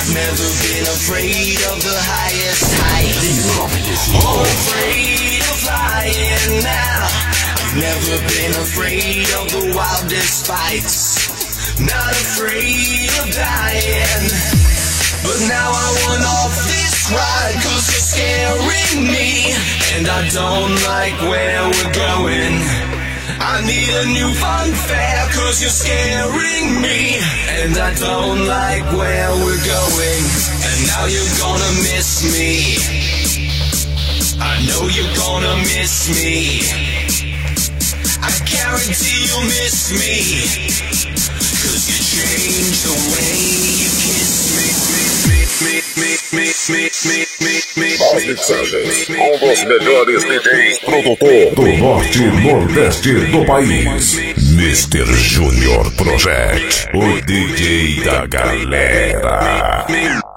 I've never been afraid of the highest heights, or afraid of flying now. I've never been afraid of the wildest fights, not afraid of dying. But now I want off this ride, cause you're scaring me, and I don't like where we're going. I need a new funfair, cause you're scaring me, and I don't like where we're going. And now you're gonna miss me, I know you're gonna miss me, I guarantee you'll miss me, cause you changed the way you kiss me. As mixagens, um dos melhores DJs produtor do norte e nordeste do país, Mr. Junior Project, o DJ da galera.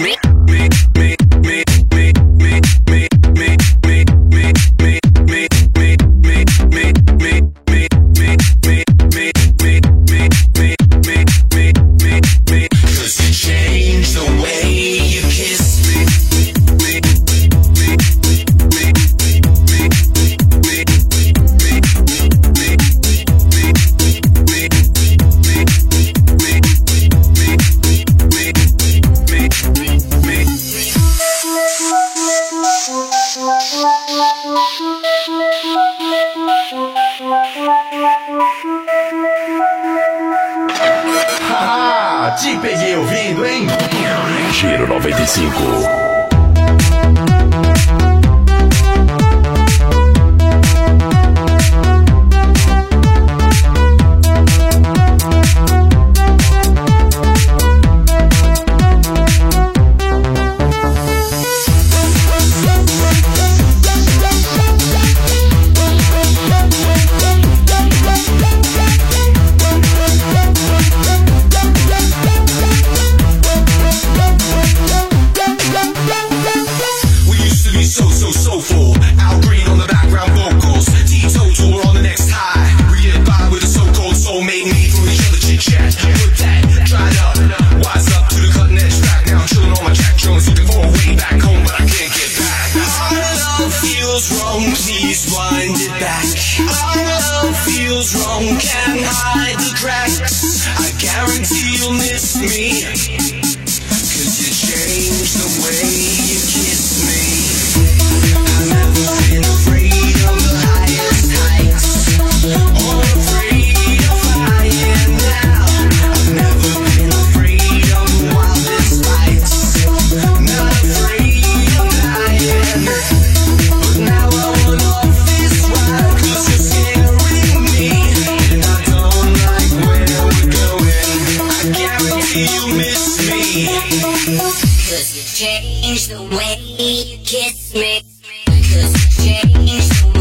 Te peguei ouvindo, hein? Giro 95. Please wind it back. Our love feels wrong, can't hide the cracks. I guarantee you'll miss me, cause you changed the way you kiss me. I've never been afraid of the highest heights, or afraid of flying now. I've never been afraid of the wildest fights, not afraid of dying. But now I want off this ride, cause you're scaring me, and I don't like where we're going. I guarantee you miss me, cause you changed the way you kiss me, cause you changed the way